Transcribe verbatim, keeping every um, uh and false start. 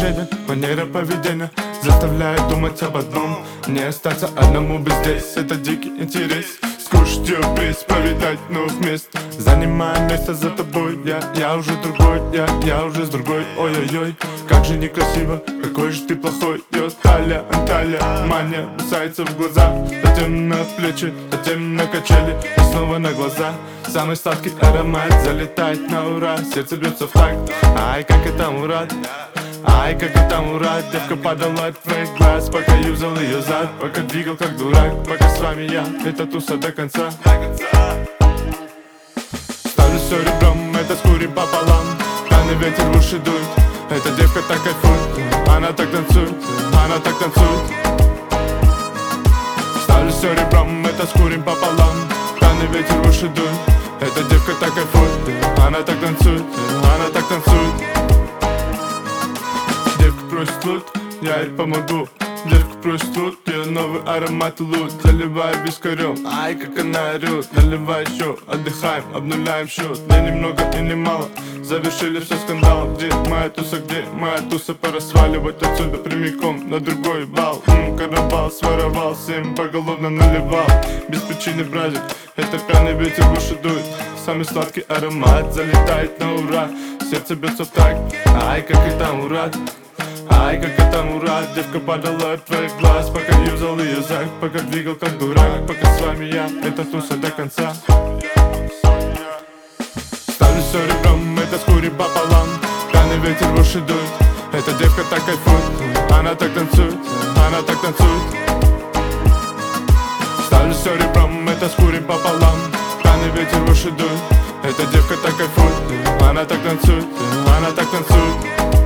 служебен, манера поведения заставляет думать об одном: не остаться одному без здесь. Это дикий интерес, скушать ее приз, повидать новых мест. Занимая место за тобой, я, я уже другой, я, я уже с другой. Ой-ой-ой, как же некрасиво, какой же ты плохой. Ее талия, Анталия, мания бросается в глаза, затем на плечи, затем на качели и снова на глаза. Самый сладкий аромат залетает на ура, сердце бьется в такт. Ай, как это урод, ай, как это урод. Девка падала от твоих глаз, пока юзал ее зад, пока двигал как дурак, пока с вами я, это туса до конца. Ставлю все ребром, это скурим пополам. Пьяный ветер в уши дует, эта девка так кайфует, она так танцует, она так танцует. Ставлю все ребром, это скурим пополам. Пьяный ветер в уши дует, эта девка так кайфует, она так танцует, она так танцует. Девка просит лут, я ей помогу. Девка просит лут, ее новый аромат лут. Заливаю вискарем, ай, как она орет. Наливай еще, отдыхаем, обнуляем счет. Не немного и не мало, завершили все скандалом. Где моя туса, где моя туса? Пора сваливать отсюда прямиком на другой бал. М-м, карнавал своровал, всем поголовно наливал. Без причины бразик, это пьяный ветер в уши дует. Самый сладкий аромат залетает на ура, сердце бьется в такт. Ай, как это урод, ай, как это урод. Девка падала от твоих глаз, пока юзал ее зад, пока двигал как дурак, пока с вами я, это туса до конца. Ставлю все ребром, это скурим пополам. Пьяный ветер в уши дует, эта девка так кайфует, она так танцует, она так танцует. Ставлю все ребром, это скурим пополам. Пьяный ветер в уши дует, эта девка так кайфует, она так танцует, она так танцует.